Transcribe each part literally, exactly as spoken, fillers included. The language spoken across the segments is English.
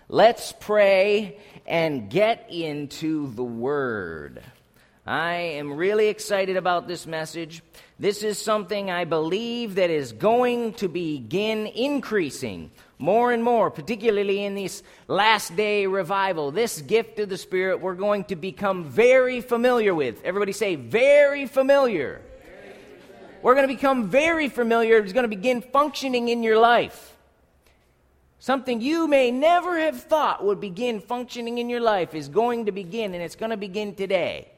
Let's pray and get into the Word. I am really excited about this message. This is something I believe that is going to begin increasing more and more, particularly in this last day revival. This gift of the Spirit we're going to become very familiar with. Everybody say, very familiar. Very familiar. We're going to become very familiar. It's going to begin functioning in your life. Something you may never have thought would begin functioning in your life is going to begin, and it's going to begin today.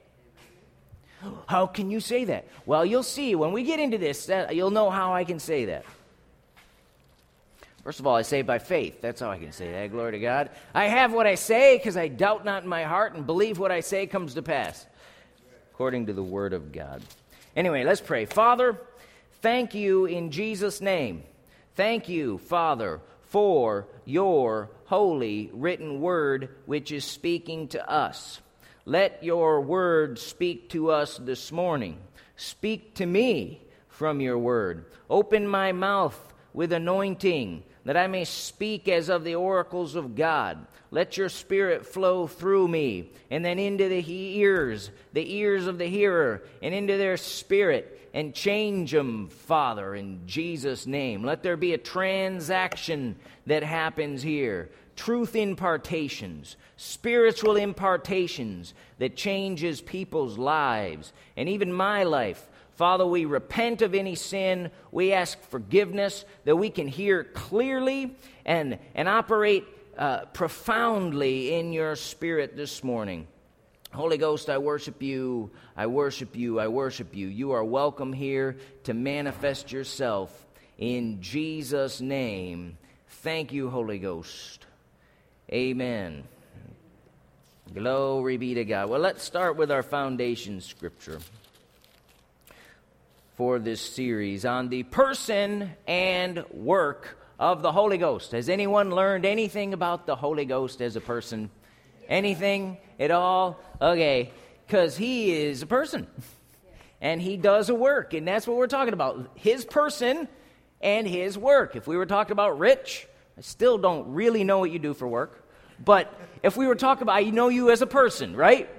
How can you say that? Well, you'll see. When we get into this, that, you'll know how I can say that. First of all, I say it by faith. That's how I can say that. Glory to God. I have what I say because I doubt not in my heart and believe what I say comes to pass, according to the Word of God. Anyway, let's pray. Father, thank you in Jesus' name. Thank you, Father, for your holy written word which is speaking to us. Let your word speak to us this morning. Speak to me from your word. Open my mouth with anointing, that I may speak as of the oracles of God. Let your Spirit flow through me, and then into the ears, the ears of the hearer, and into their spirit, and change them, Father, in Jesus' name. Let there be a transaction that happens here. Truth impartations, spiritual impartations that changes people's lives, and even my life. Father, we repent of any sin. We ask forgiveness that we can hear clearly and, and operate uh, profoundly in your Spirit this morning. Holy Ghost, I worship you. I worship you. I worship you. You are welcome here to manifest yourself in Jesus' name. Thank you, Holy Ghost. Amen. Glory be to God. Well, let's start with our foundation scripture for this series on the person and work of the Holy Ghost. Has anyone learned anything about the Holy Ghost as a person? Anything at all? Okay, because he is a person, and he does a work, and that's what we're talking about, his person and his work. If we were talking about Rich, I still don't really know what you do for work, but if we were talking about, I know you as a person, right?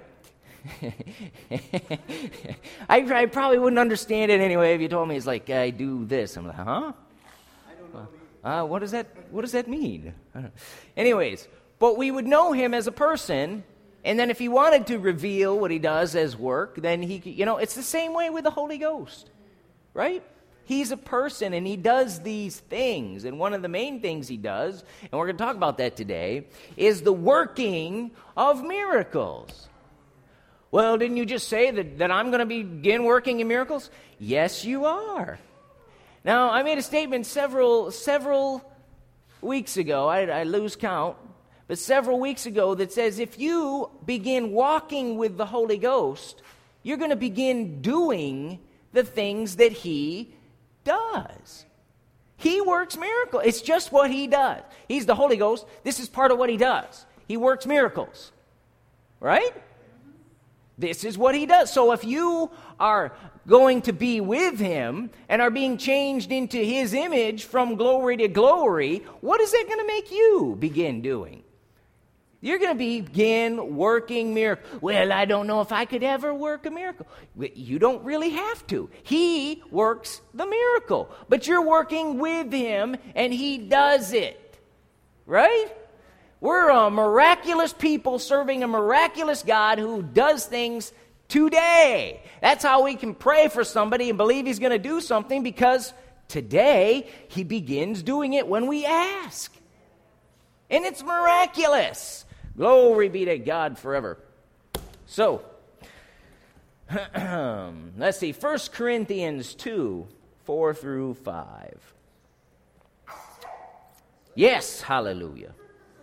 I, I probably wouldn't understand it anyway if you told me it's like, I do this. I'm like, huh? I don't know. Uh, what does that, what does that mean? Anyways, but we would know him as a person, and then if he wanted to reveal what he does as work, then he could, you know, it's the same way with the Holy Ghost, right? He's a person, and he does these things, and one of the main things he does, and we're going to talk about that today, is the working of miracles. Well, didn't you just say that, that I'm going to begin working in miracles? Yes, you are. Now, I made a statement several several weeks ago, I, I lose count, but several weeks ago that says if you begin walking with the Holy Ghost, you're going to begin doing the things that he does. He works miracles. It's just what he does. He's the Holy Ghost. This is part of what he does. He works miracles. Right? This is what he does. So if you are going to be with him and are being changed into his image from glory to glory, what is that going to make you begin doing? You're going to begin working miracles. Well, I don't know if I could ever work a miracle. You don't really have to. He works the miracle. But you're working with him and he does it. Right? We're a miraculous people serving a miraculous God who does things today. That's how we can pray for somebody and believe he's going to do something, because today he begins doing it when we ask. And it's miraculous. Glory be to God forever. So, let's see, First Corinthians two, four through five. Yes, hallelujah.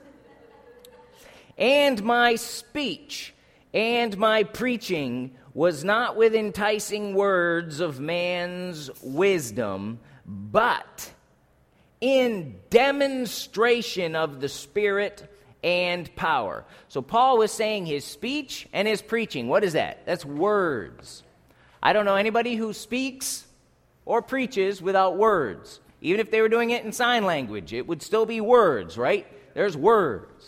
And my speech and my preaching was not with enticing words of man's wisdom, but in demonstration of the Spirit and power. So Paul was saying his speech and his preaching. What is that? That's words. I don't know anybody who speaks or preaches without words. Even if they were doing it in sign language, it would still be words, right? There's words.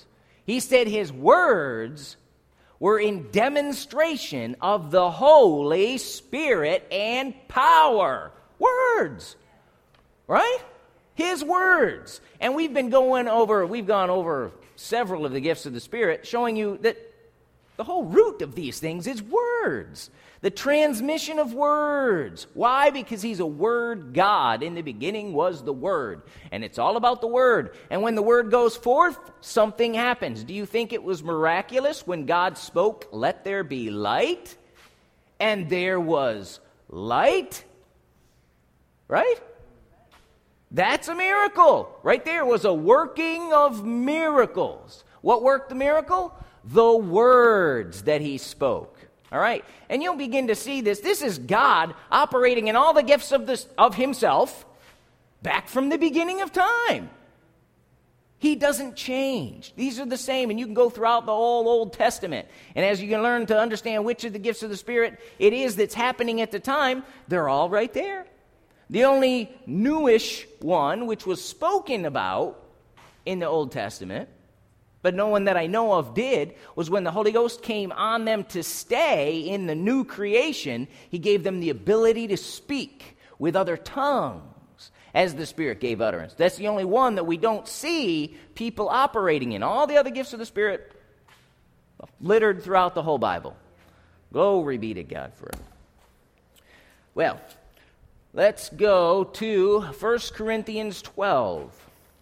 He said his words were in demonstration of the Holy Spirit and power. Words, right? His words. And we've been going over, we've gone over several of the gifts of the Spirit, showing you that the whole root of these things is words. The transmission of words. Why? Because he's a word God. In the beginning was the Word. And it's all about the Word. And when the Word goes forth, something happens. Do you think it was miraculous when God spoke, "Let there be light"? And there was light? Right? That's a miracle. Right there was a working of miracles. What worked the miracle? The words that he spoke. All right? And you'll begin to see this. This is God operating in all the gifts of this of himself back from the beginning of time. He doesn't change. These are the same, and you can go throughout the whole Old Testament. And as you can learn to understand which of the gifts of the Spirit it is that's happening at the time, they're all right there. The only newish one, which was spoken about in the Old Testament, but no one that I know of did, was when the Holy Ghost came on them to stay in the new creation. He gave them the ability to speak with other tongues as the Spirit gave utterance. That's the only one that we don't see people operating in. All the other gifts of the Spirit littered throughout the whole Bible. Glory be to God forever. Well, let's go to First Corinthians twelve.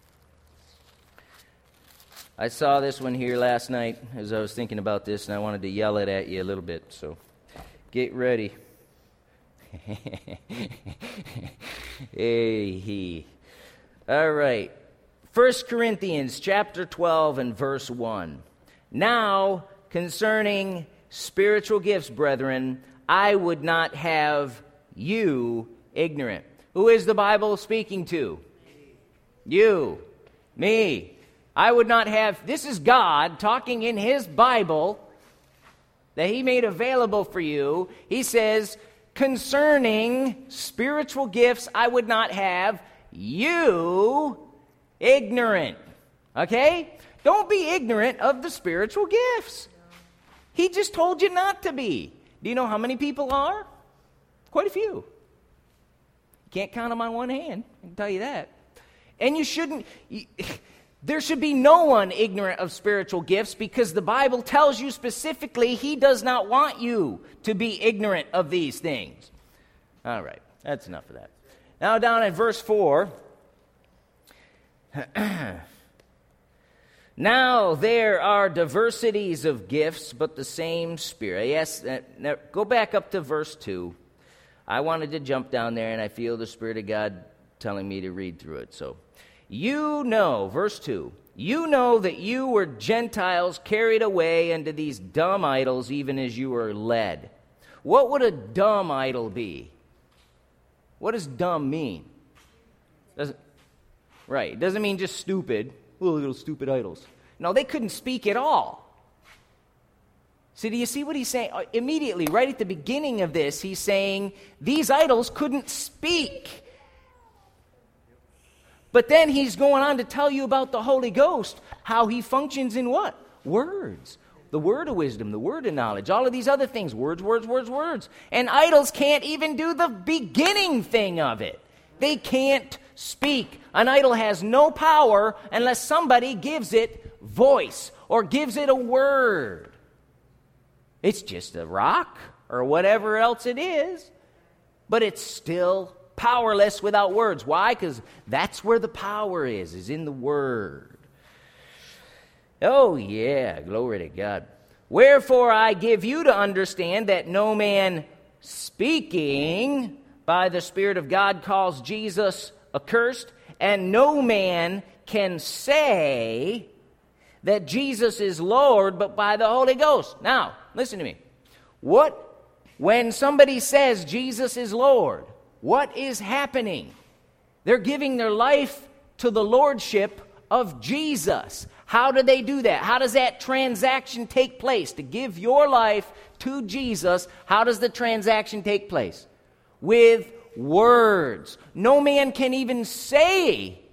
I saw this one here last night as I was thinking about this, and I wanted to yell it at you a little bit, so get ready. Hey, he. All right. First Corinthians chapter twelve and verse one. Now, concerning spiritual gifts, brethren, I would not have you ignorant. Who is the Bible speaking to? You. Me. I would not have, this is God talking in his Bible that he made available for you. He says, concerning spiritual gifts, I would not have you ignorant. Okay? Don't be ignorant of the spiritual gifts. He just told you not to be. Do you know how many people are? Quite a few. You can't count them on one hand, I can tell you that. And you shouldn't... You, There should be no one ignorant of spiritual gifts, because the Bible tells you specifically he does not want you to be ignorant of these things. All right, that's enough of that. Now down at verse four. Now there are diversities of gifts, but the same Spirit. Yes, uh, now go back up to verse two. I wanted to jump down there, and I feel the Spirit of God telling me to read through it, so... You know, verse two, you know that you were Gentiles carried away into these dumb idols, even as you were led. What would a dumb idol be? What does dumb mean? Doesn't, right, it doesn't mean just stupid. Oh, little stupid idols. No, they couldn't speak at all. So do you see what he's saying? Immediately, right at the beginning of this, he's saying these idols couldn't speak. But then he's going on to tell you about the Holy Ghost, how he functions in what? Words. The word of wisdom, the word of knowledge, all of these other things. Words, words, words, words. And idols can't even do the beginning thing of it. They can't speak. An idol has no power unless somebody gives it voice or gives it a word. It's just a rock or whatever else it is, but it's still powerless without words. Why? Because that's where the power is, is in the word. Oh, yeah, glory to God. Wherefore I give you to understand that no man speaking by the Spirit of God calls Jesus accursed, and no man can say that Jesus is Lord but by the Holy Ghost. Now, listen to me. What, when somebody says Jesus is Lord, what is happening? They're giving their life to the lordship of Jesus. How do they do that? How does that transaction take place? To give your life to Jesus, how does the transaction take place? With words. No man can even say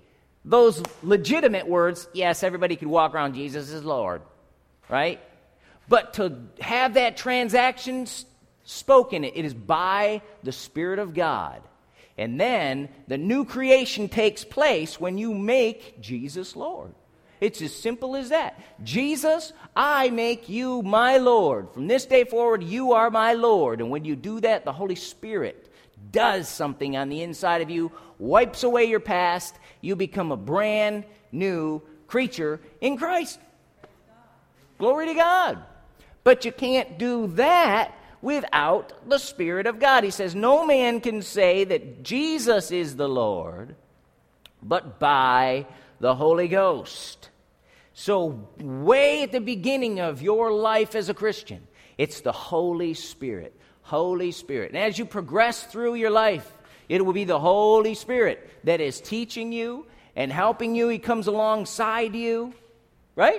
those legitimate words, yes, everybody could walk around, Jesus is Lord, right? But to have that transaction spoken, it is by the Spirit of God. And then the new creation takes place when you make Jesus Lord. It's as simple as that. Jesus, I make you my Lord. From this day forward, you are my Lord. And when you do that, the Holy Spirit does something on the inside of you, wipes away your past. You become a brand new creature in Christ. Glory to God. But you can't do that without the Spirit of God. He says, no man can say that Jesus is the Lord, but by the Holy Ghost. So way at the beginning of your life as a Christian, it's the Holy Spirit. Holy Spirit. And as you progress through your life, it will be the Holy Spirit that is teaching you and helping you. He comes alongside you. Right?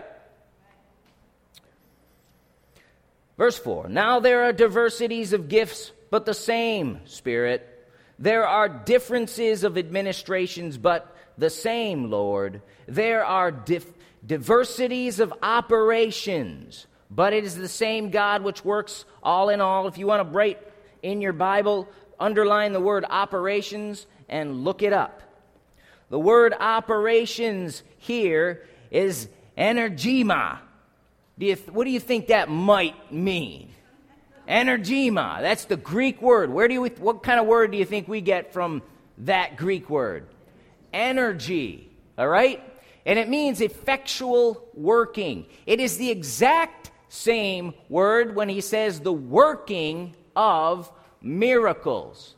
Verse four. Now there are diversities of gifts, but the same Spirit. There are differences of administrations, but the same Lord. There are dif- diversities of operations, but it is the same God which works all in all. If you want to write in your Bible, underline the word operations and look it up. The word operations here is energema. Do you th- what do you think that might mean? Energema. That's the Greek word. Where do you? What kind of word do you think we get from that Greek word? Energy. All right? And it means effectual working. It is the exact same word when he says the working of miracles.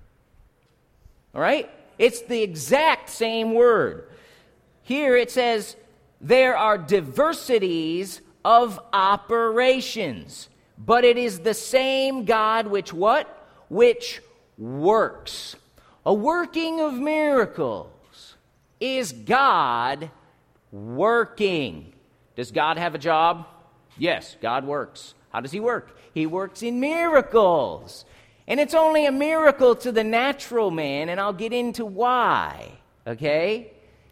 All right? It's the exact same word. Here it says there are diversities of operations, but it is the same God which what? Which works. A working of miracles is God working. Does God have a job? Yes, God works. How does he work? He works in miracles. And it's only a miracle to the natural man, and I'll get into why, okay?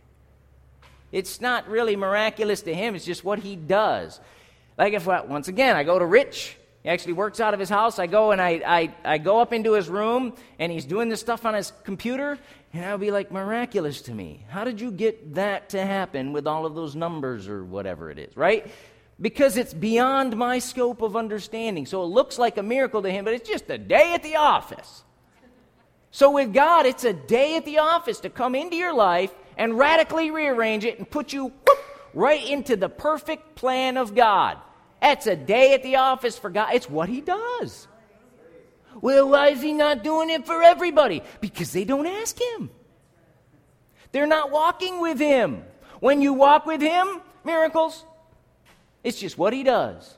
It's not really miraculous to him. It's just what he does. Like if, once again, I go to Rich. He actually works out of his house. I go and I, I, I go up into his room, and he's doing this stuff on his computer, and I'll be like, miraculous to me. How did you get that to happen with all of those numbers or whatever it is, right? Because it's beyond my scope of understanding. So it looks like a miracle to him, but it's just a day at the office. So with God, it's a day at the office to come into your life and radically rearrange it and put you whoop, right into the perfect plan of God. That's a day at the office for God. It's what he does. Well, why is he not doing it for everybody? Because they don't ask him. They're not walking with him. When you walk with him, miracles, it's just what he does.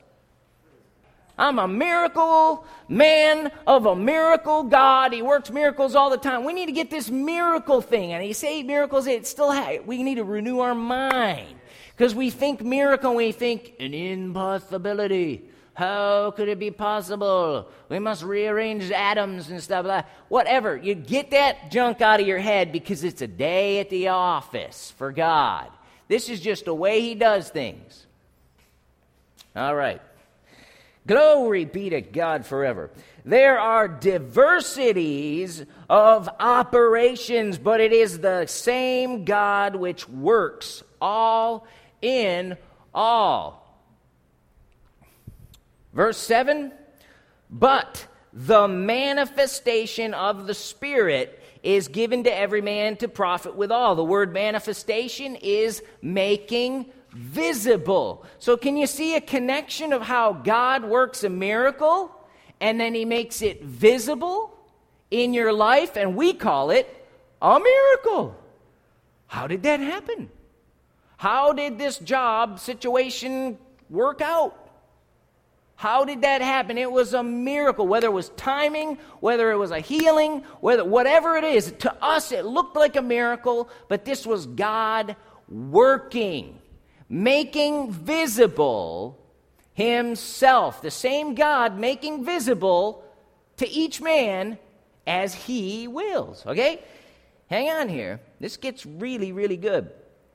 I'm a miracle man of a miracle God. He works miracles all the time. We need to get this miracle thing. And you say miracles, it still ha- we need to renew our mind. Because we think miracle, we think an impossibility. How could it be possible? We must rearrange atoms and stuff like that. Whatever. You get that junk out of your head because it's a day at the office for God. This is just the way he does things. All right. Glory be to God forever. There are diversities of operations, but it is the same God which works all in all. Verse seven, but the manifestation of the Spirit is given to every man to profit withal. The word manifestation is making visible. So can you see a connection of how God works a miracle and then he makes it visible in your life, and we call it a miracle? How did that happen? How did this job situation work out? How did that happen? It was a miracle. Whether it was timing, whether it was a healing, whether whatever it is, to us it looked like a miracle, but this was God working, making visible himself. The same God making visible to each man as he wills. Okay? Hang on here. This gets really, really good.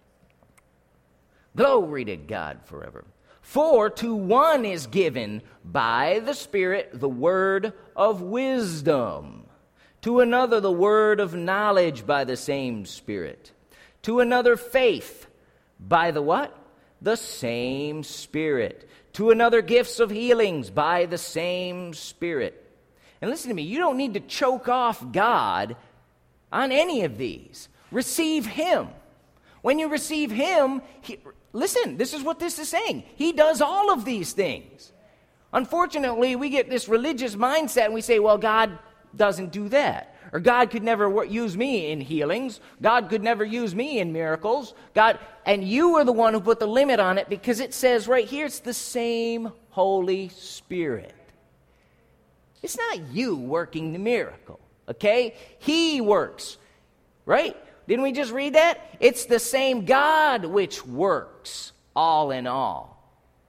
Glory to God forever. For to one is given by the Spirit the word of wisdom, to another the word of knowledge by the same Spirit, to another faith by the what? The same Spirit, to another gifts of healings by the same Spirit. And listen to me, you don't need to choke off God on any of these. Receive Him. When you receive Him, he, listen, this is what this is saying. He does all of these things. Unfortunately, we get this religious mindset and we say, well, God doesn't do that. Or God could never w- use me in healings. God could never use me in miracles. God, and you are the one who put the limit on it, because it says right here, it's the same Holy Spirit. It's not you working the miracle, okay? He works, right? Didn't we just read that? It's the same God which works all in all.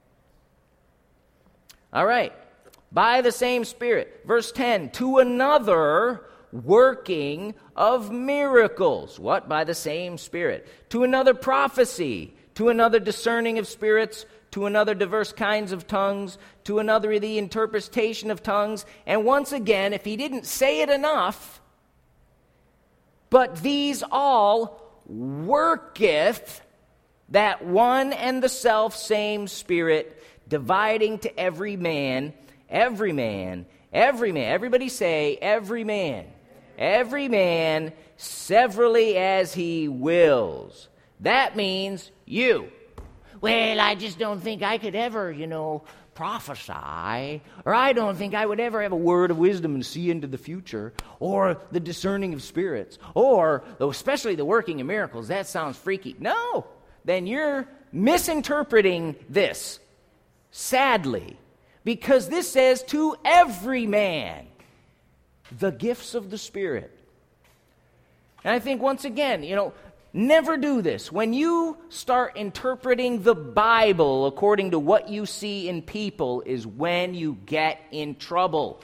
All right. By the same Spirit. Verse ten, to another working of miracles. What? By the same Spirit. To another prophecy. To another discerning of spirits. To another diverse kinds of tongues. To another the interpretation of tongues. And once again, if he didn't say it enough, but these all worketh that one and the self same Spirit, dividing to every man, every man, every man, everybody say, every man, every man, severally as he wills. That means you. Well, I just don't think I could ever, you know, prophesy, or I don't think I would ever have a word of wisdom and see into the future, or the discerning of spirits, or especially the working of miracles. That sounds freaky. No, then you're misinterpreting this, sadly, because this says to every man the gifts of the Spirit. And I think once again, you know, never do this. When you start interpreting the Bible according to what you see in people is when you get in trouble.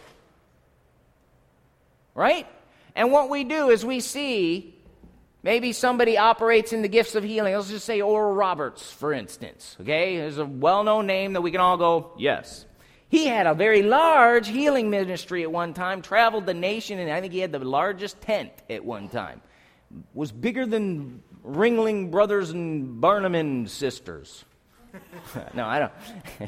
Right? And what we do is we see maybe somebody operates in the gifts of healing. Let's just say Oral Roberts, for instance. Okay? There's a well-known name that we can all go, yes. He had a very large healing ministry at one time, traveled the nation, and I think he had the largest tent at one time. Was bigger than Ringling Brothers and Barnum and Sisters. No, I don't.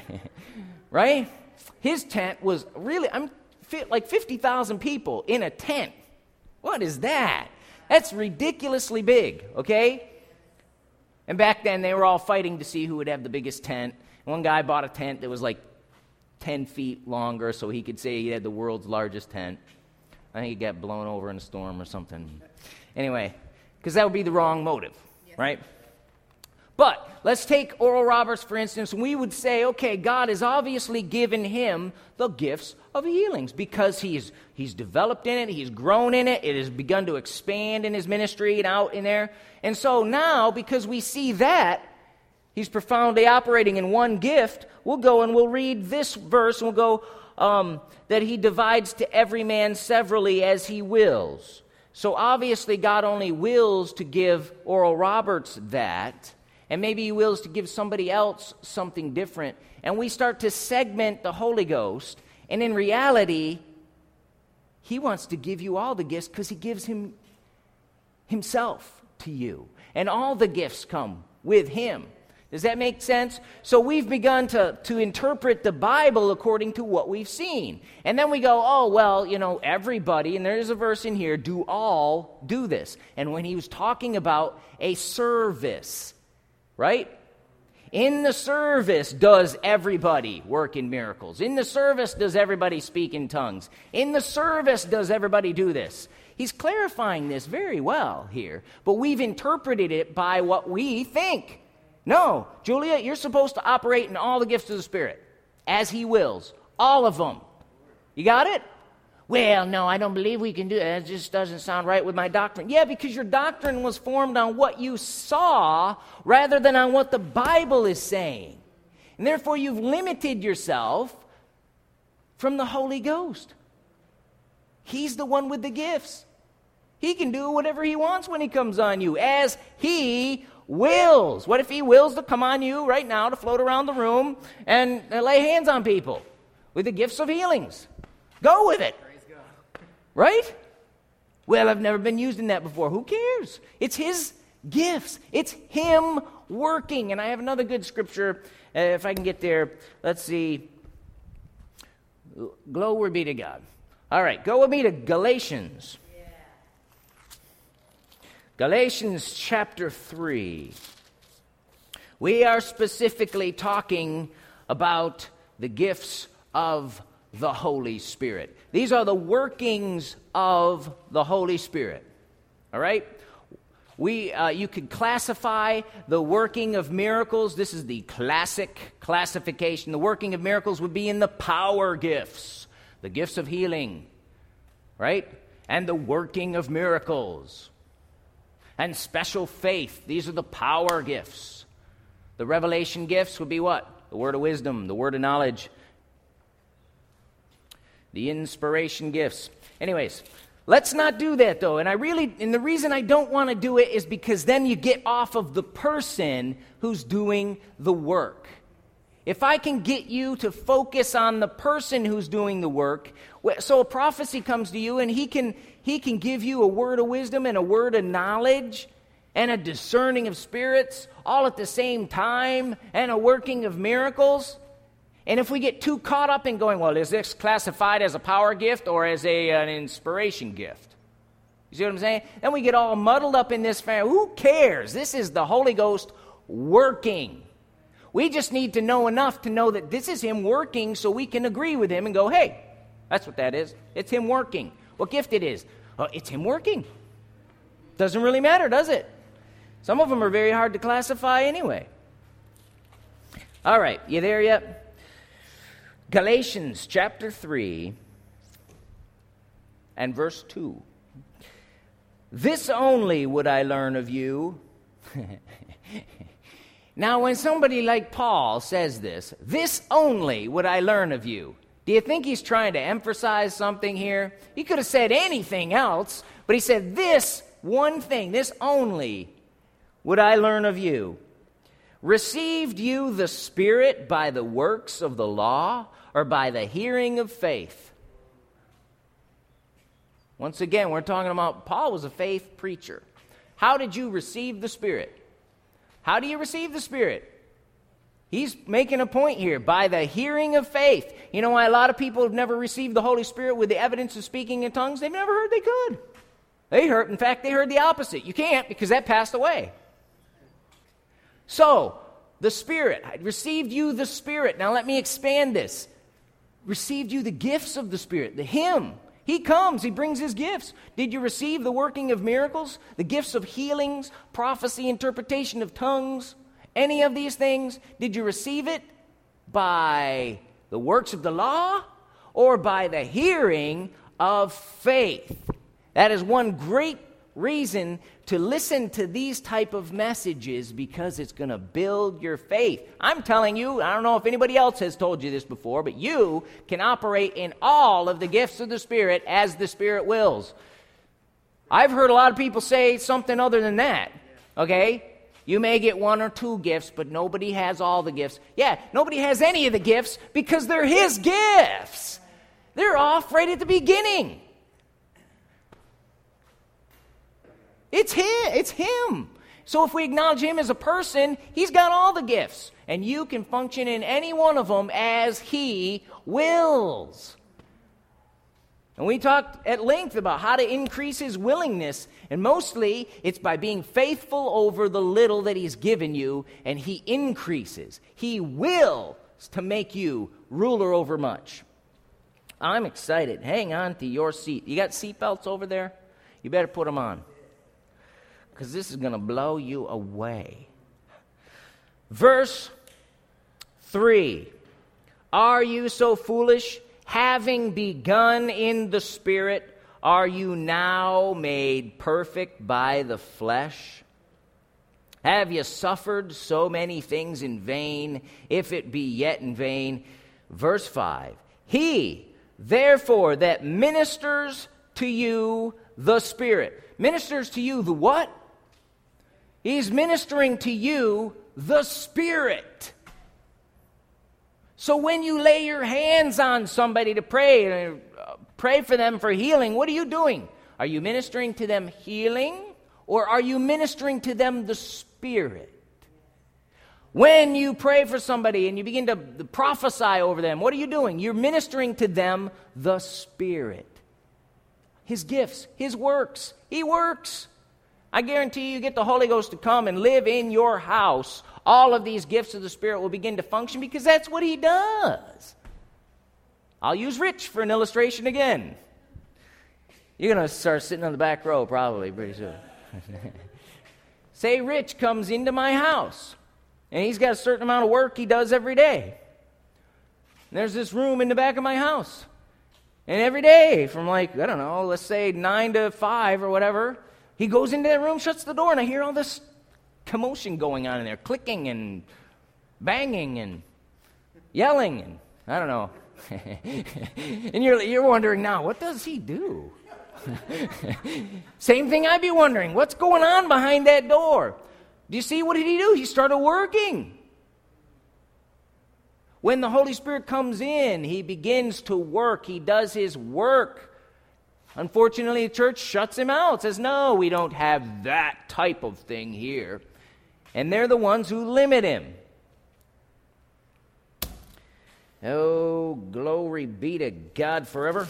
Right? His tent was really, I'm like fifty thousand people in a tent. What is that? That's ridiculously big, okay? And back then they were all fighting to see who would have the biggest tent. One guy bought a tent that was like ten feet longer so he could say he had the world's largest tent. I think he got blown over in a storm or something. Anyway, because that would be the wrong motive, yes. Right? But let's take Oral Roberts, for instance, and we would say, okay, God has obviously given him the gifts of healings because he's he's developed in it, he's grown in it, it has begun to expand in his ministry and out in there. And so now, because we see that, he's profoundly operating in one gift, we'll go and we'll read this verse, and we'll go, um, that he divides to every man severally as he wills. So obviously God only wills to give Oral Roberts that, and maybe he wills to give somebody else something different. And we start to segment the Holy Ghost, and in reality, he wants to give you all the gifts because he gives him himself to you. And all the gifts come with him. Does that make sense? So we've begun to, to interpret the Bible according to what we've seen. And then we go, oh, well, you know, everybody, and there's a verse in here, do all do this. And when he was talking about a service, right? In the service does everybody work in miracles. In the service does everybody speak in tongues. In the service does everybody do this. He's clarifying this very well here. But we've interpreted it by what we think. No, Julia, you're supposed to operate in all the gifts of the Spirit, as he wills, all of them. You got it? Well, no, I don't believe we can do that. It just doesn't sound right with my doctrine. Yeah, because your doctrine was formed on what you saw rather than on what the Bible is saying. And therefore, you've limited yourself from the Holy Ghost. He's the one with the gifts. He can do whatever he wants when he comes on you, as he wills. What if he wills to come on you right now to float around the room and uh, lay hands on people with the gifts of healings? Go with it. Praise God. Right? Well, I've never been used in that before. Who cares? It's his gifts. It's him working. And I have another good scripture, uh, if I can get there. Let's see. Glory be to God. All right, go with me to Galatians. Yeah. Galatians chapter three. We are specifically talking about the gifts of the Holy Spirit. These are the workings of the Holy Spirit. All right? We, uh, you could classify the working of miracles. This is the classic classification. The working of miracles would be in the power gifts, the gifts of healing, right? And the working of miracles. And special faith. These are the power gifts. The revelation gifts would be what? The word of wisdom, the word of knowledge, the inspiration gifts. Anyways, let's not do that, though. And I really, and the reason I don't want to do it is because then you get off of the person who's doing the work. If I can get you to focus on the person who's doing the work, so a prophecy comes to you and he can he can give you a word of wisdom and a word of knowledge and a discerning of spirits all at the same time and a working of miracles. And if we get too caught up in going, well, is this classified as a power gift or as a, an inspiration gift? You see what I'm saying? Then we get all muddled up in this. Who cares? This is the Holy Ghost working. We just need to know enough to know that this is him working so we can agree with him and go, hey, that's what that is. It's him working. What gift it is? Well, it's him working. Doesn't really matter, does it? Some of them are very hard to classify anyway. All right, you there yet? Galatians chapter three and verse two. This only would I learn of you. Now, when somebody like Paul says this, this only would I learn of you, do you think he's trying to emphasize something here? He could have said anything else, but he said this one thing, this only would I learn of you. Received you the Spirit by the works of the law or by the hearing of faith? Once again, we're talking about Paul was a faith preacher. How did you receive the Spirit? How do you receive the Spirit? He's making a point here. By the hearing of faith. You know why a lot of people have never received the Holy Spirit with the evidence of speaking in tongues? They've never heard they could. They heard, in fact, they heard the opposite. You can't because that passed away. So, the Spirit. I received you the Spirit. Now let me expand this. Received you the gifts of the Spirit. The Him. He comes. He brings His gifts. Did you receive the working of miracles? The gifts of healings, prophecy, interpretation of tongues? Any of these things? Did you receive it by the works of the law or by the hearing of faith? That is one great reason to listen to these type of messages, because it's going to build your faith. I'm telling you, I don't know if anybody else has told you this before, but you can operate in all of the gifts of the Spirit as the Spirit wills. I've heard a lot of people say something other than that, okay? You may get one or two gifts, but nobody has all the gifts. Yeah, nobody has any of the gifts because they're His gifts. They're off right at the beginning. It's him. It's him. So if we acknowledge Him as a person, He's got all the gifts. And you can function in any one of them as He wills. And we talked at length about how to increase His willingness. And mostly, it's by being faithful over the little that He's given you, and He increases. He wills to make you ruler over much. I'm excited. Hang on to your seat. You got seatbelts over there? You better put them on, because this is going to blow you away. Verse three. Are you so foolish? Having begun in the Spirit, are you now made perfect by the flesh? Have you suffered so many things in vain, if it be yet in vain? Verse five. He, therefore, that ministers to you the Spirit. Ministers to you the what? He's ministering to you the Spirit. So when you lay your hands on somebody to pray, uh, pray for them for healing, what are you doing? Are you ministering to them healing, or are you ministering to them the Spirit? When you pray for somebody and you begin to prophesy over them, what are you doing? You're ministering to them the Spirit. His gifts, His works. He works. I guarantee you get the Holy Ghost to come and live in your house, all of these gifts of the Spirit will begin to function because that's what He does. I'll use Rich for an illustration again. You're going to start sitting on the back row probably pretty soon. Say Rich comes into my house, and he's got a certain amount of work he does every day. And there's this room in the back of my house. And every day from like, I don't know, let's say nine to five or whatever, he goes into that room, shuts the door, and I hear all this commotion going on in there, clicking and banging and yelling and I don't know. And you're you're wondering now, what does he do? Same thing I'd be wondering. What's going on behind that door? Do you see what did he do? He started working. When the Holy Spirit comes in, He begins to work. He does His work. Unfortunately, the church shuts Him out, says, no, we don't have that type of thing here. And they're the ones who limit Him. Oh, glory be to God forever.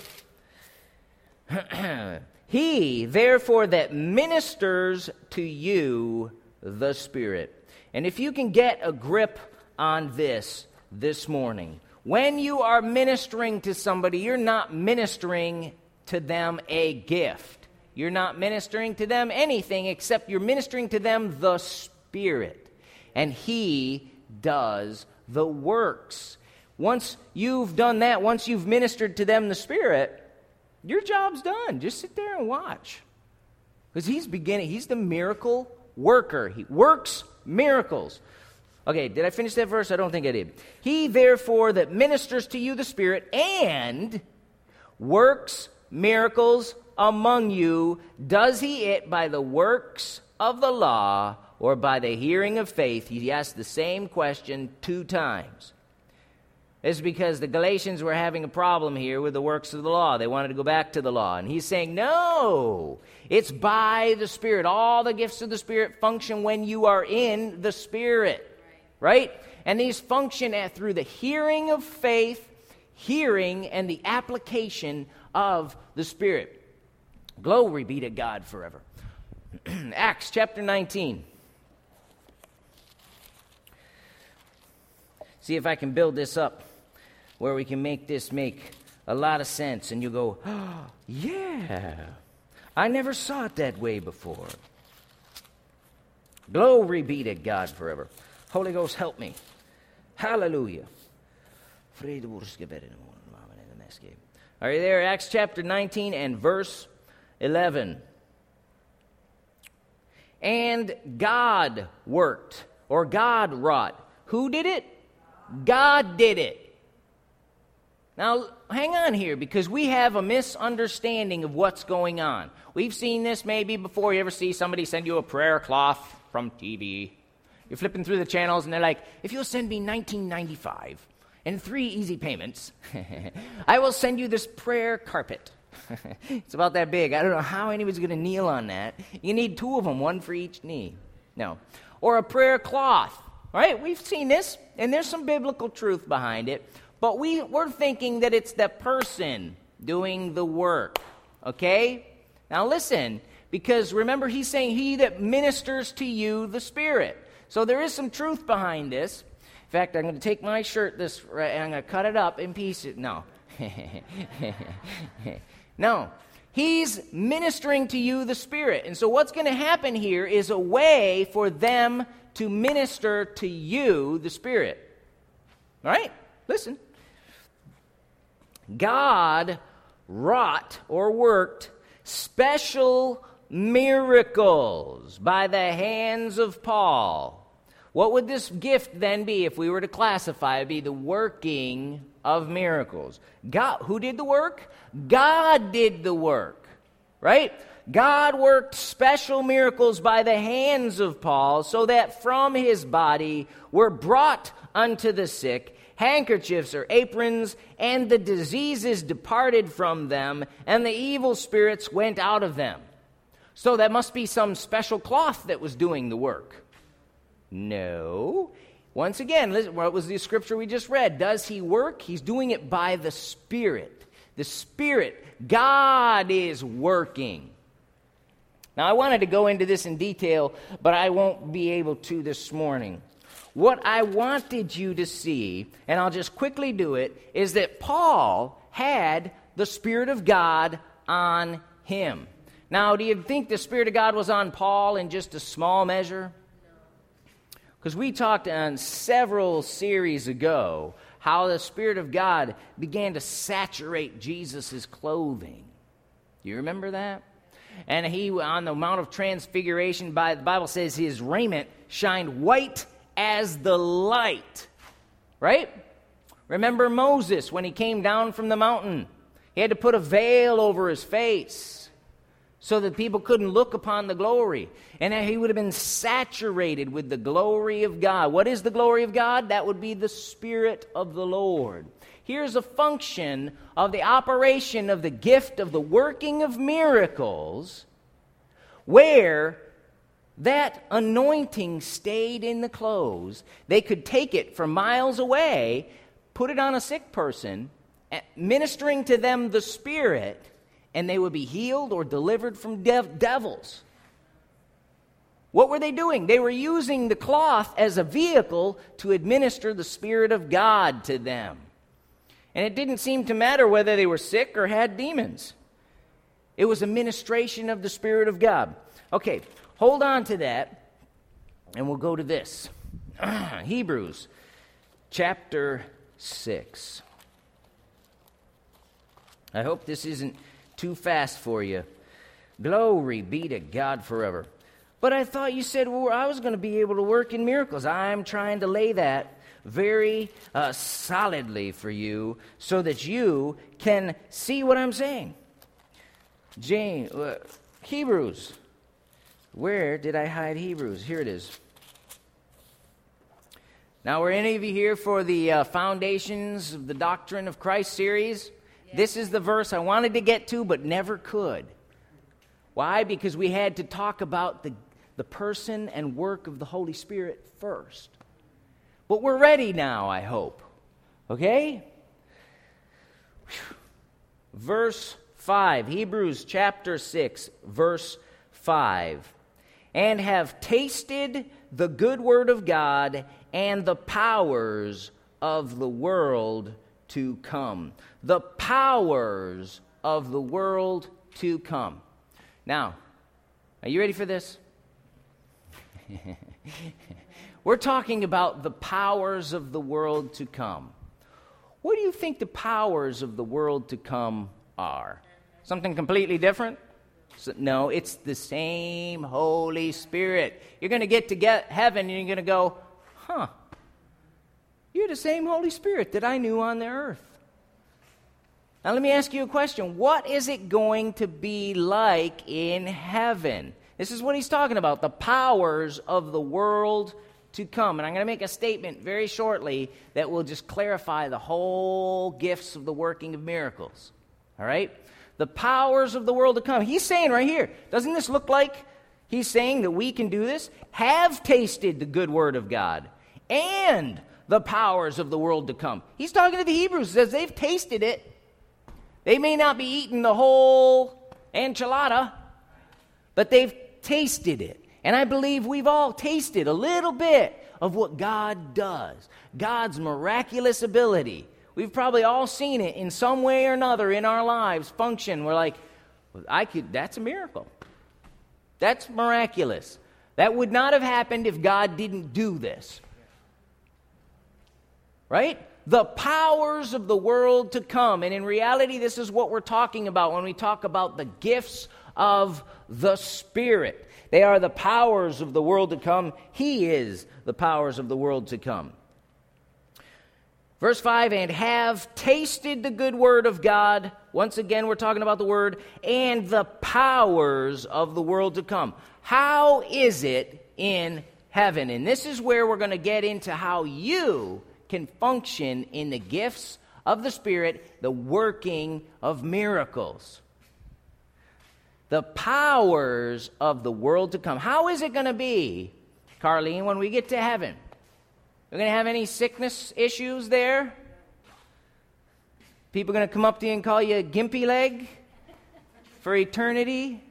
He, therefore, that ministers to you the Spirit. And if you can get a grip on this this morning, when you are ministering to somebody, you're not ministering to them a gift. You're not ministering to them anything except you're ministering to them the Spirit. And He does the works. Once you've done that, once you've ministered to them the Spirit, your job's done. Just sit there and watch. Because He's beginning, He's the miracle worker. He works miracles. Okay, did I finish that verse? I don't think I did. He, therefore, that ministers to you the Spirit and works miracles among you, does He it by the works of the law or by the hearing of faith? He asked the same question two times. It's because the Galatians were having a problem here with the works of the law. They wanted to go back to the law. And he's saying, no, it's by the Spirit. All the gifts of the Spirit function when you are in the Spirit, right? And these function at, through the hearing of faith, hearing, and the application of the Spirit. Glory be to God forever. Acts chapter nineteen. See if I can build this up where we can make this make a lot of sense. And you go, oh, yeah, I never saw it that way before. Glory be to God forever. Holy Ghost, help me. Hallelujah. Are you there? Acts chapter nineteen and verse eleven. And God worked, or God wrought. Who did it? God did it. Now, hang on here, because we have a misunderstanding of what's going on. We've seen this maybe before. You ever see somebody send you a prayer cloth from T V? You're flipping through the channels, and they're like, if you'll send me nineteen ninety-five and three easy payments, I will send you this prayer carpet. It's about that big. I don't know how anybody's going to kneel on that. You need two of them, one for each knee. No. Or a prayer cloth. Right? We've seen this, and there's some biblical truth behind it. But we, we're thinking that it's the person doing the work. Okay? Now listen, because remember he's saying, he that ministers to you the Spirit. So there is some truth behind this. In fact, I'm going to take my shirt this, and I'm going to cut it up in pieces. No. No. He's ministering to you the Spirit. And so what's going to happen here is a way for them to minister to you the Spirit. All right? Listen. God wrought or worked special miracles by the hands of Paul. What would this gift then be if we were to classify it? It'd be the working of miracles. God, who did the work? God did the work, right? God worked special miracles by the hands of Paul, so that from his body were brought unto the sick handkerchiefs or aprons, and the diseases departed from them, and the evil spirits went out of them. So that must be some special cloth that was doing the work. No. Once again, listen, what was the scripture we just read? Does he work? He's doing it by the Spirit. The Spirit. God is working. Now, I wanted to go into this in detail, but I won't be able to this morning. What I wanted you to see, and I'll just quickly do it, is that Paul had the Spirit of God on him. Now, do you think the Spirit of God was on Paul in just a small measure? Because we talked on several series ago how the Spirit of God began to saturate Jesus' clothing. Do you remember that? And he, on the Mount of Transfiguration, by, the Bible says his raiment shined white as the light. Right? Remember Moses when he came down from the mountain? He had to put a veil over his face so that people couldn't look upon the glory. And he would have been saturated with the glory of God. What is the glory of God? That would be the Spirit of the Lord. Here's a function of the operation of the gift of the working of miracles, where that anointing stayed in the clothes. They could take it from miles away, put it on a sick person, ministering to them the Spirit, and they would be healed or delivered from dev- devils. What were they doing? They were using the cloth as a vehicle to administer the Spirit of God to them. And it didn't seem to matter whether they were sick or had demons. It was a ministration of the Spirit of God. Okay, hold on to that, and we'll go to this. Hebrews chapter six. I hope this isn't too fast for you. Glory be to God forever. But I thought you said, well, I was going to be able to work in miracles. I'm trying to lay that very uh, solidly for you so that you can see what I'm saying. James, uh, Hebrews. Where did I hide Hebrews? Here it is. Now, were any of you here for the uh, Foundations of the Doctrine of Christ series? Yes. This is the verse I wanted to get to but never could. Why? Because we had to talk about the, the person and work of the Holy Spirit first. But we're ready now, I hope. Okay? Whew. Verse five, Hebrews chapter six, verse five. And have tasted the good word of God and the powers of the world to come. The powers of the world to come. Now, are you ready for this? We're talking about the powers of the world to come. What do you think the powers of the world to come are? Something completely different? So, no, it's the same Holy Spirit. You're going to get to get heaven and you're going to go, huh, you're the same Holy Spirit that I knew on the earth. Now let me ask you a question. What is it going to be like in heaven? This is what he's talking about, the powers of the world to come. And I'm going to make a statement very shortly that will just clarify the whole gifts of the working of miracles. All right? The powers of the world to come. He's saying right here, doesn't this look like he's saying that we can do this? Have tasted the good word of God and the powers of the world to come. He's talking to the Hebrews, says they've tasted it. They may not be eating the whole enchilada, but they've tasted it. And I believe we've all tasted a little bit of what God does, God's miraculous ability. We've probably all seen it in some way or another in our lives function. We're like, I could. That's a miracle. That's miraculous. That would not have happened if God didn't do this. Right? The powers of the world to come. And in reality, this is what we're talking about when we talk about the gifts of the Spirit. They are the powers of the world to come. He is the powers of the world to come. Verse five, and have tasted the good word of God once again, we're talking about the Word, and the powers of the world to come. How is it in heaven? And this is where we're going to get into how you can function in the gifts of the Spirit, the working of miracles. The powers of the world to come. How is it going to be, Carlene, when we get to heaven? We're going to have any sickness issues there? People going to come up to you and call you a gimpy leg for eternity?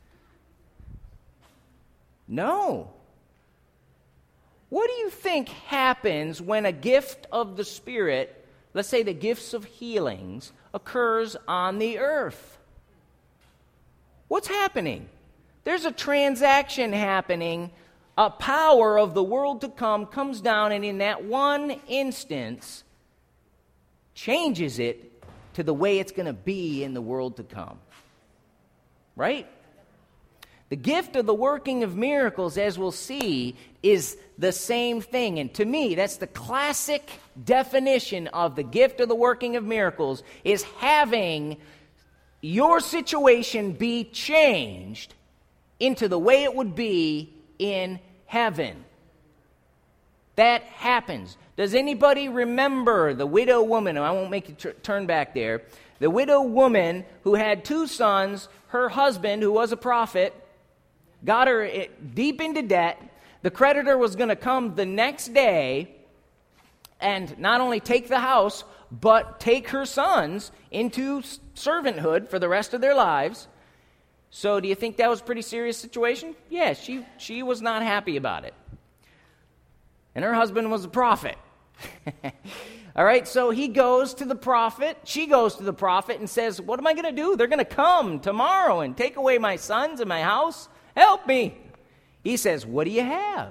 No. What do you think happens when a gift of the Spirit, let's say the gifts of healings, occurs on the earth? What's happening? There's a transaction happening. A power of the world to come comes down, and in that one instance, changes it to the way it's going to be in the world to come. Right? The gift of the working of miracles, as we'll see, is the same thing. And to me, that's the classic definition of the gift of the working of miracles, is having your situation be changed into the way it would be in heaven. That happens. Does anybody remember the widow woman? I won't make you tr- turn back there. The widow woman who had two sons, her husband, who was a prophet, got her deep into debt. The creditor was going to come the next day and not only take the house, but take her sons into servanthood for the rest of their lives. So do you think that was a pretty serious situation? Yeah, she, she was not happy about it. And her husband was a prophet. All right, so he goes to the prophet. She goes to the prophet and says, what am I going to do? They're going to come tomorrow and take away my sons and my house. Help me. He says, what do you have?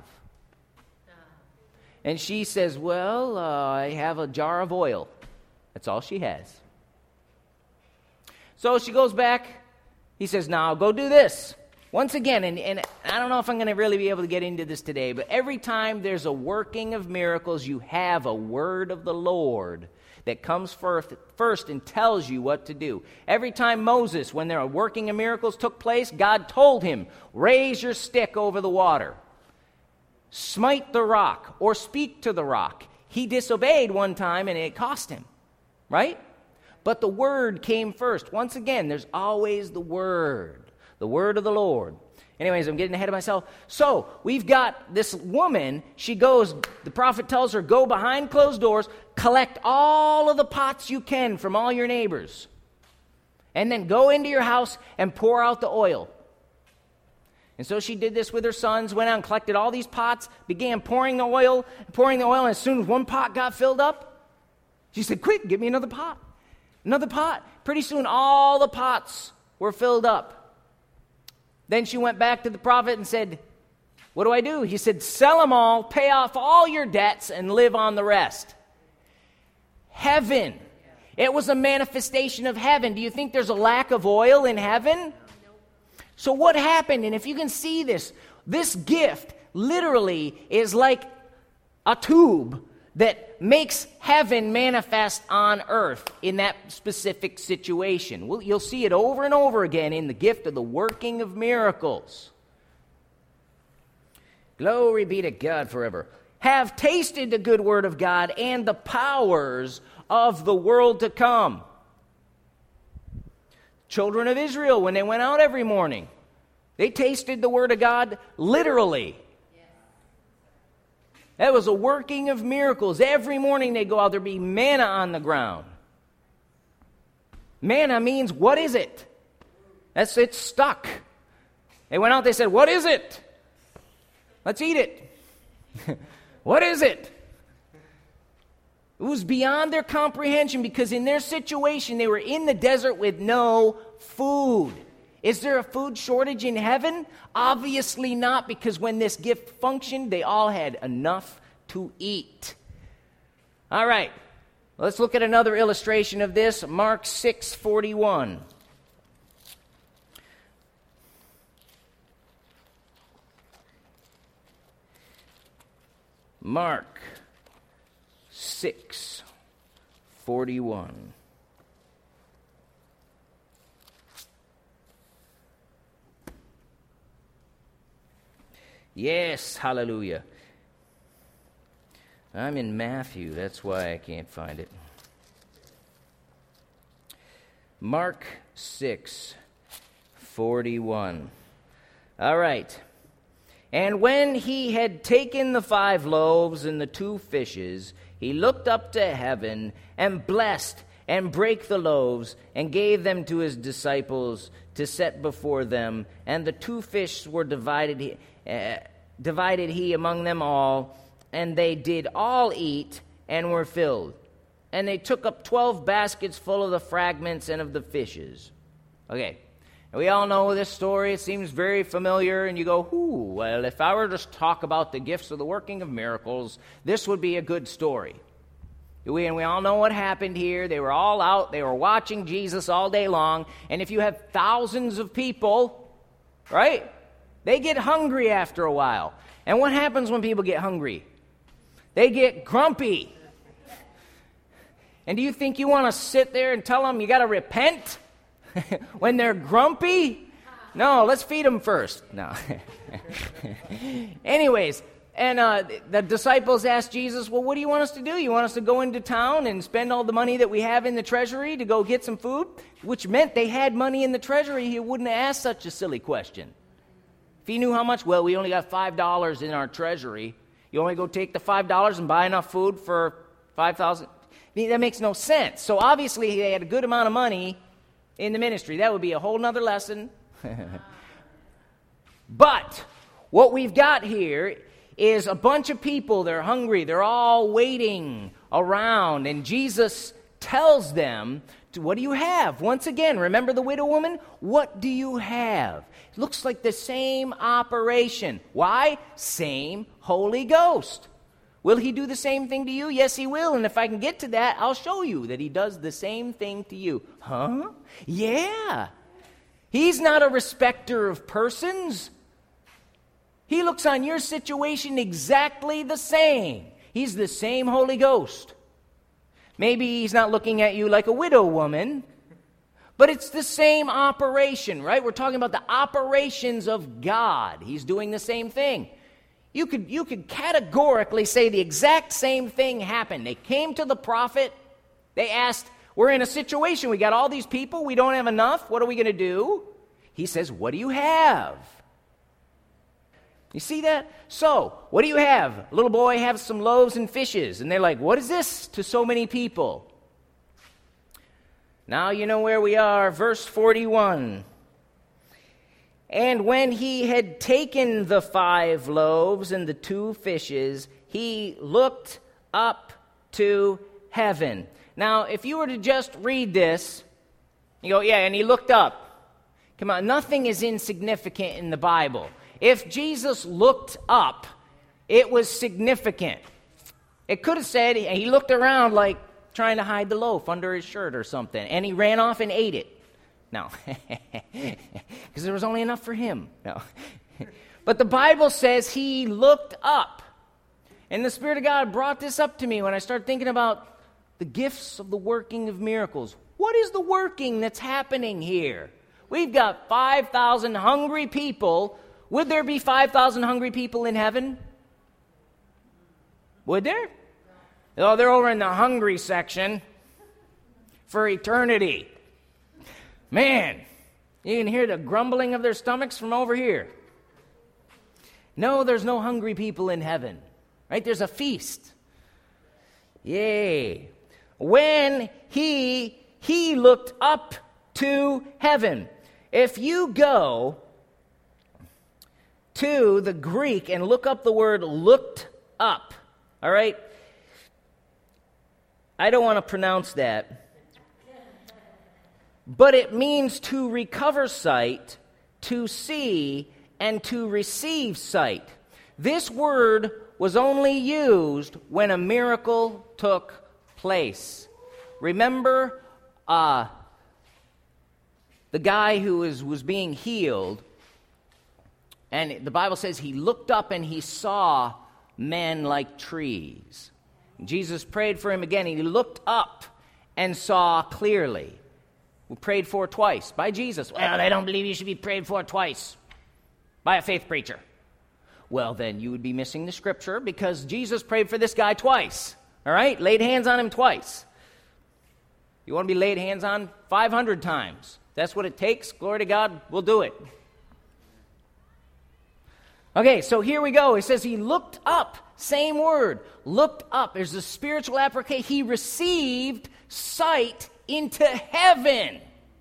And she says, well, uh, I have a jar of oil. That's all she has. So she goes back. He says, now go do this. Once again, and, and I don't know if I'm going to really be able to get into this today, but every time there's a working of miracles, you have a word of the Lord that comes first, first and tells you what to do. Every time Moses, when there were working of miracles took place, God told him, raise your stick over the water. Smite the rock or speak to the rock. He disobeyed one time and it cost him. Right? But the word came first. Once again, there's always the word. The word of the Lord. Anyways, I'm getting ahead of myself. So, we've got this woman. She goes, the prophet tells her, go behind closed doors, collect all of the pots you can from all your neighbors. And then go into your house and pour out the oil. And so she did this with her sons, went out and collected all these pots, began pouring the oil, pouring the oil, and as soon as one pot got filled up, she said, quick, give me another pot. Another pot. Pretty soon, all the pots were filled up. Then she went back to the prophet and said, what do I do? He said, sell them all, pay off all your debts, and live on the rest. Heaven. It was a manifestation of heaven. Do you think there's a lack of oil in heaven? So what happened? And if you can see this, this gift literally is like a tube that makes heaven manifest on earth in that specific situation. Well, you'll see it over and over again in the gift of the working of miracles. Glory be to God forever. Have tasted the good word of God and the powers of the world to come. Children of Israel, when they went out every morning, they tasted the word of God literally. That was a working of miracles. Every morning they go out, there'd be manna on the ground. Manna means, what is it? That's it's stuck. They went out, they said, what is it? Let's eat it. What is it? It was beyond their comprehension because in their situation, they were in the desert with no food. Is there a food shortage in heaven? Obviously not, because when this gift functioned, they all had enough to eat. All right, let's look at another illustration of this. Mark six forty-one. Mark six forty-one. Yes, hallelujah. I'm in Matthew. That's why I can't find it. Mark six forty-one. All right. And when he had taken the five loaves and the two fishes, he looked up to heaven and blessed and brake the loaves and gave them to his disciples to set before them. And the two fish were divided, uh, divided he among them all, and they did all eat and were filled. And they took up twelve baskets full of the fragments and of the fishes. Okay. We all know this story. It seems very familiar, and you go, ooh, well, if I were to just talk about the gifts of the working of miracles, this would be a good story. We, and we all know what happened here. They were all out. They were watching Jesus all day long. And if you have thousands of people, right, they get hungry after a while. And what happens when people get hungry? They get grumpy. And do you think you want to sit there and tell them you got to repent? When they're grumpy? No, let's feed them first. No. Anyways, and uh, the disciples asked Jesus, well, what do you want us to do? You want us to go into town and spend all the money that we have in the treasury to go get some food? Which meant they had money in the treasury. He wouldn't have asked such a silly question. If he knew how much, well, we only got five dollars in our treasury. You only go take the five dollars and buy enough food for five thousand dollars. I mean, that makes no sense. So obviously they had a good amount of money in the ministry. That would be a whole nother lesson. But what we've got here is a bunch of people. They're hungry. They're all waiting around. And Jesus tells them, what do you have? Once again, remember the widow woman? What do you have? It looks like the same operation. Why? Same Holy Ghost. Will he do the same thing to you? Yes, he will. And if I can get to that, I'll show you that he does the same thing to you. Huh? Yeah. He's not a respecter of persons. He looks on your situation exactly the same. He's the same Holy Ghost. Maybe he's not looking at you like a widow woman, but it's the same operation, right? We're talking about the operations of God. He's doing the same thing. You could, you could categorically say the exact same thing happened. They came to the prophet. They asked, we're in a situation. We got all these people. We don't have enough. What are we going to do? He says, what do you have? You see that? So, what do you have? A little boy has some loaves and fishes. And they're like, what is this to so many people? Now you know where we are. Verse forty-one. And when he had taken the five loaves and the two fishes, he looked up to heaven. Now, if you were to just read this, you go, yeah, and he looked up. Come on, nothing is insignificant in the Bible. If Jesus looked up, it was significant. It could have said he looked around like trying to hide the loaf under his shirt or something, and he ran off and ate it. No, because there was only enough for him. No, but the Bible says he looked up. And the Spirit of God brought this up to me when I started thinking about the gifts of the working of miracles. What is the working that's happening here? We've got five thousand hungry people. Would there be five thousand hungry people in heaven? Would there? Oh, they're over in the hungry section for eternity. Man, you can hear the grumbling of their stomachs from over here. No, there's no hungry people in heaven. Right? There's a feast. Yay. When he, he looked up to heaven. If you go to the Greek and look up the word looked up, all right? I don't want to pronounce that. But it means to recover sight, to see, and to receive sight. This word was only used when a miracle took place. Remember uh, the guy who was, was being healed, and the Bible says he looked up and he saw men like trees. Jesus prayed for him again. He looked up and saw clearly. We prayed for twice by Jesus. Well, I don't believe you should be prayed for twice by a faith preacher. Well, then you would be missing the scripture, because Jesus prayed for this guy twice. All right? Laid hands on him twice. You want to be laid hands on five hundred times. That's what it takes. Glory to God, we'll do it. Okay, so here we go. It says he looked up. Same word. Looked up. There's a spiritual application. He received sight into heaven.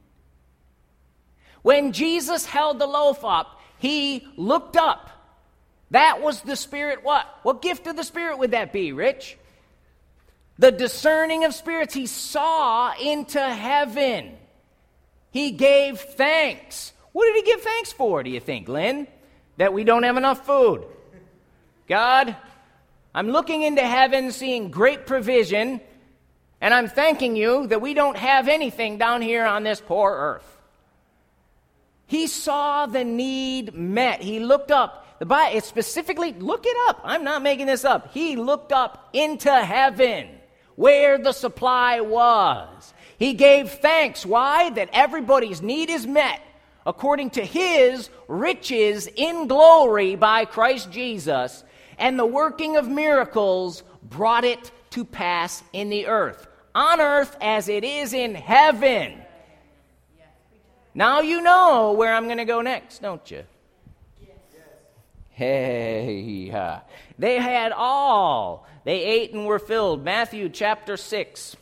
When Jesus held the loaf up, he looked up. That was the Spirit what? What gift of the Spirit would that be, Rich? The discerning of spirits. He saw into heaven. He gave thanks. What did he give thanks for, do you think, Lynn? That we don't have enough food. God, I'm looking into heaven, seeing great provision, and I'm thanking you that we don't have anything down here on this poor earth. He saw the need met. He looked up. The Bible, it specifically, look it up. I'm not making this up. He looked up into heaven where the supply was. He gave thanks. Why? That everybody's need is met according to his riches in glory by Christ Jesus, and the working of miracles brought it to pass in the earth, on earth as it is in heaven. Now you know where I'm going to go next, don't you? Hey, uh, they had all. They ate and were filled. Matthew chapter six.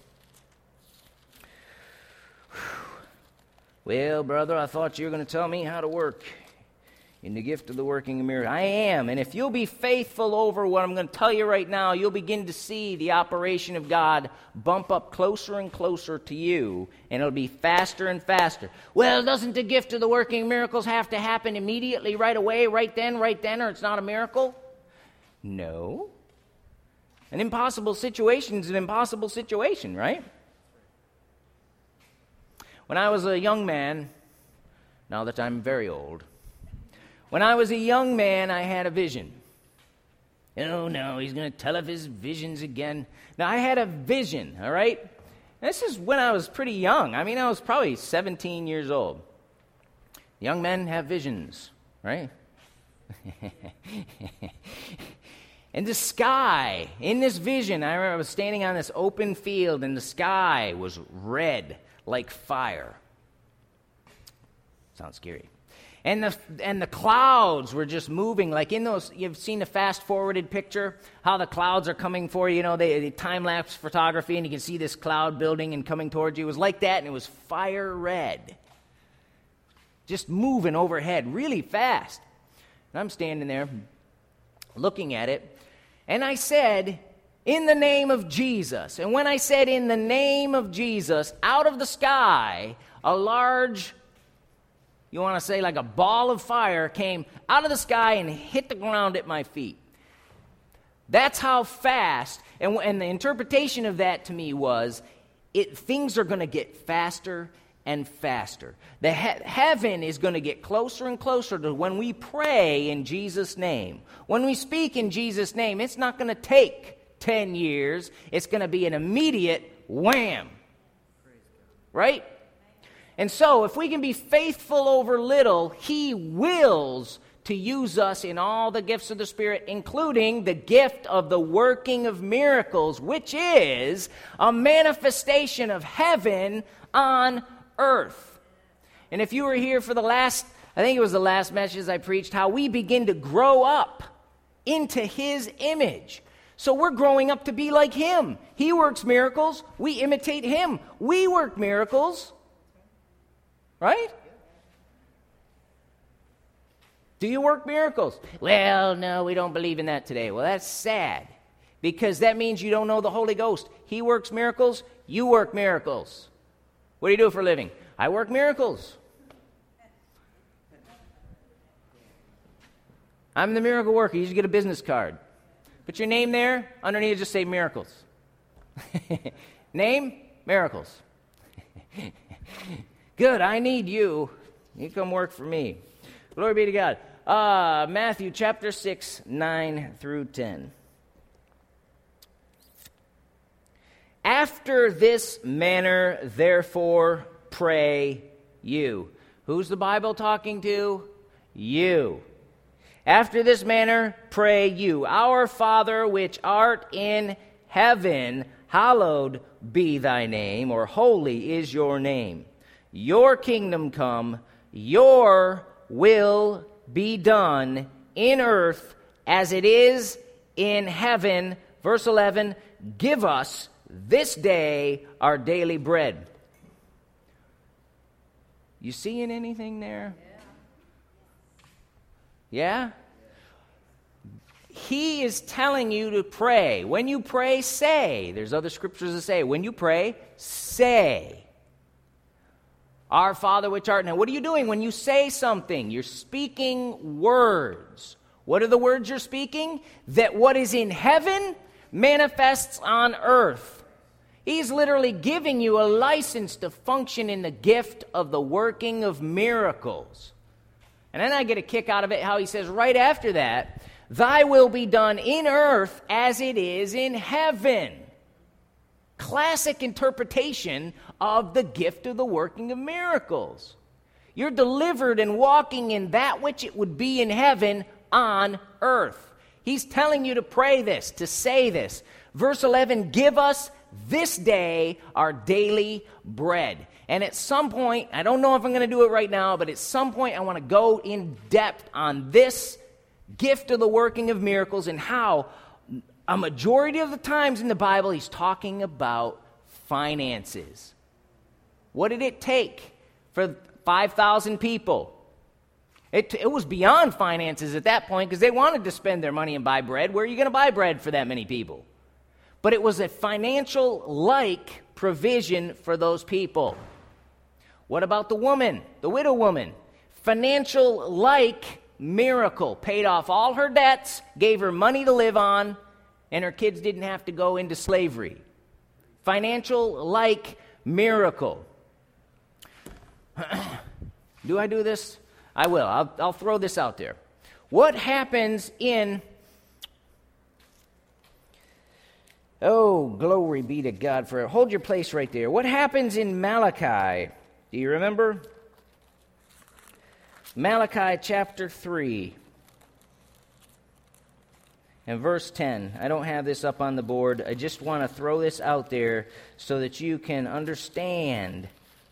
Well, brother, I thought you were going to tell me how to work in the gift of the working of miracles. I am, and if you'll be faithful over what I'm going to tell you right now, you'll begin to see the operation of God bump up closer and closer to you, and it'll be faster and faster. Well, doesn't the gift of the working of miracles have to happen immediately, right away, right then, right then, or it's not a miracle? No. An impossible situation is an impossible situation, right? When I was a young man, now that I'm very old, when I was a young man, I had a vision. Oh, no, he's going to tell of his visions again. Now, I had a vision, all right? This is when I was pretty young. I mean, I was probably seventeen years old. Young men have visions, right? And the sky, in this vision, I remember I was standing on this open field, and the sky was red like fire. Sounds scary. And the and the clouds were just moving, like in those, you've seen the fast-forwarded picture, how the clouds are coming for you, you know, they, they time-lapse photography, and you can see this cloud building and coming towards you. It was like that, and it was fire red. Just moving overhead really fast. And I'm standing there looking at it, and I said, in the name of Jesus. And when I said in the name of Jesus, out of the sky, a large, you want to say like a ball of fire came out of the sky and hit the ground at my feet. That's how fast, and, and the interpretation of that to me was, it things are going to get faster and faster. The he- heaven is going to get closer and closer to when we pray in Jesus' name. When we speak in Jesus' name, it's not going to take ten years. It's going to be an immediate wham. Right? And so, if we can be faithful over little, he wills to use us in all the gifts of the Spirit, including the gift of the working of miracles, which is a manifestation of heaven on earth. And if you were here for the last, I think it was the last message I preached, how we begin to grow up into his image. So we're growing up to be like him. He works miracles. We imitate him. We work miracles. Right? Do you work miracles? Well, no, we don't believe in that today. Well, that's sad, because that means you don't know the Holy Ghost. He works miracles. You work miracles. What do you do for a living? I work miracles. I'm the miracle worker. You should get a business card. Put your name there. Underneath, just say miracles. Name, miracles. Good, I need you. You come work for me. Glory be to God. Uh, Matthew chapter six, nine through ten. After this manner, therefore, pray you. Who's the Bible talking to? You. After this manner pray you, Our Father which art in heaven, hallowed be thy name, or holy is your name. Your kingdom come, your will be done in earth as it is in heaven. Verse eleven, give us this day our daily bread. You seeing anything there? Yeah? He is telling you to pray. When you pray, say. There's other scriptures that say, when you pray, say. Our Father which art in heaven. What are you doing when you say something? You're speaking words. What are the words you're speaking? That what is in heaven manifests on earth. He's literally giving you a license to function in the gift of the working of miracles. And then I get a kick out of it how he says right after that, thy will be done in earth as it is in heaven. Classic interpretation of the gift of the working of miracles. You're delivered and walking in that which it would be in heaven on earth. He's telling you to pray this, to say this. Verse eleven, give us this day our daily bread. And at some point, I don't know if I'm going to do it right now, but at some point I want to go in depth on this gift of the working of miracles and how a majority of the times in the Bible he's talking about finances. What did it take for five thousand people? It, it was beyond finances at that point because they wanted to spend their money and buy bread. Where are you going to buy bread for that many people? But it was a financial-like provision for those people. What about the woman, the widow woman? Financial-like miracle. Paid off all her debts, gave her money to live on, and her kids didn't have to go into slavery. Financial-like miracle. Do I do this? I will. I'll, I'll throw this out there. What happens in... Oh, glory be to God for it. Hold your place right there. What happens in Malachi? Do you remember? Malachi chapter three and verse ten. I don't have this up on the board. I just want to throw this out there so that you can understand.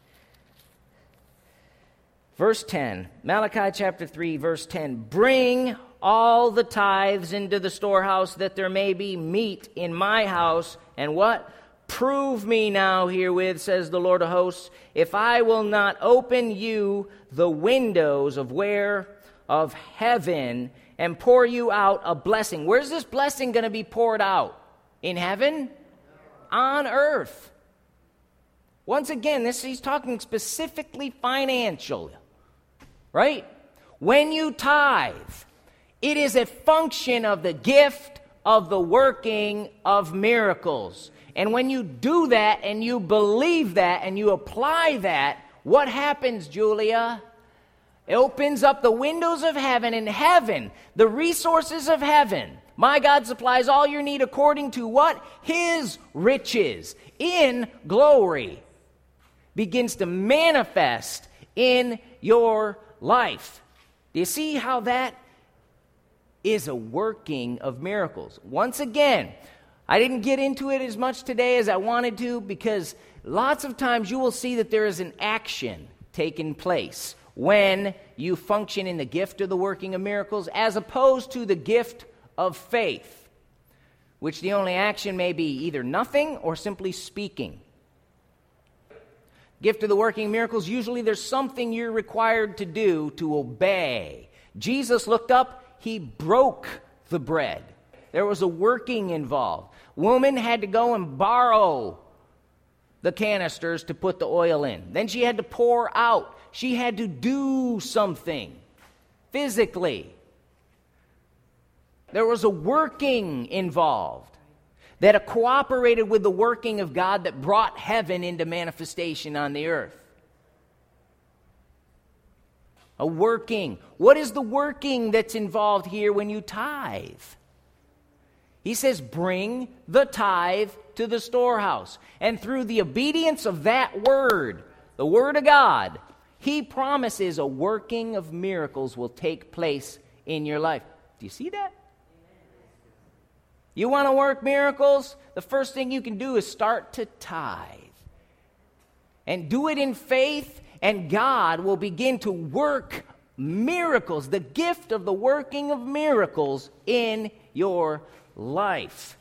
Verse ten, Malachi chapter three, verse ten. Bring all the tithes into the storehouse, that there may be meat in my house. And what? Prove me now herewith, says the Lord of hosts, if I will not open you the windows of where? Of heaven, and pour you out a blessing. Where's this blessing going to be poured out? In heaven? On earth. Once again, this he's talking specifically financial. Right? When you tithe, it is a function of the gift of the working of miracles. And when you do that and you believe that and you apply that, what happens, Julia? It opens up the windows of heaven, and heaven, the resources of heaven. My God supplies all your need according to what? His riches in glory begins to manifest in your life. Do you see how that is a working of miracles? Once again, I didn't get into it as much today as I wanted to because lots of times you will see that there is an action taking place when you function in the gift of the working of miracles as opposed to the gift of faith, which the only action may be either nothing or simply speaking. Gift of the working miracles, usually there's something you're required to do to obey. Jesus looked up, he broke the bread. There was a working involved. Woman had to go and borrow the canisters to put the oil in. Then she had to pour out. She had to do something physically. There was a working involved that cooperated with the working of God that brought heaven into manifestation on the earth. A working. What is the working that's involved here when you tithe? He says, bring the tithe to the storehouse. And through the obedience of that word, the word of God, he promises a working of miracles will take place in your life. Do you see that? You want to work miracles? The first thing you can do is start to tithe. And do it in faith, and God will begin to work miracles, the gift of the working of miracles in your life.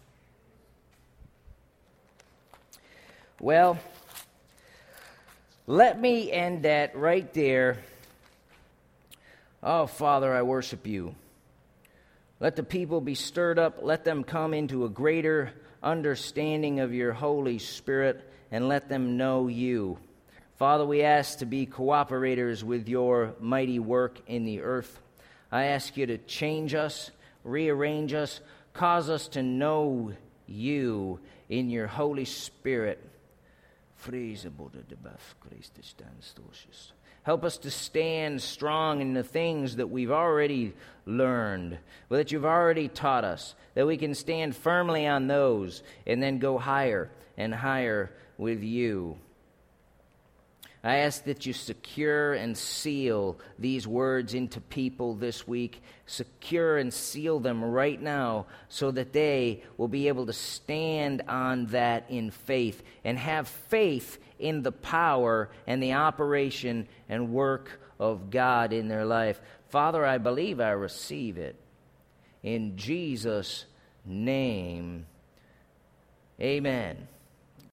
Well, let me end that right there. Oh, Father, I worship you. Let the people be stirred up. Let them come into a greater understanding of your Holy Spirit, and let them know you. Father, we ask to be cooperators with your mighty work in the earth. I ask you to change us, rearrange us, cause us to know you in your Holy Spirit. Help us to stand strong in the things that we've already learned, that you've already taught us, that we can stand firmly on those and then go higher and higher with you. I ask that you secure and seal these words into people this week. Secure and seal them right now so that they will be able to stand on that in faith and have faith in the power and the operation and work of God in their life. Father, I believe I receive it. In Jesus' name, amen.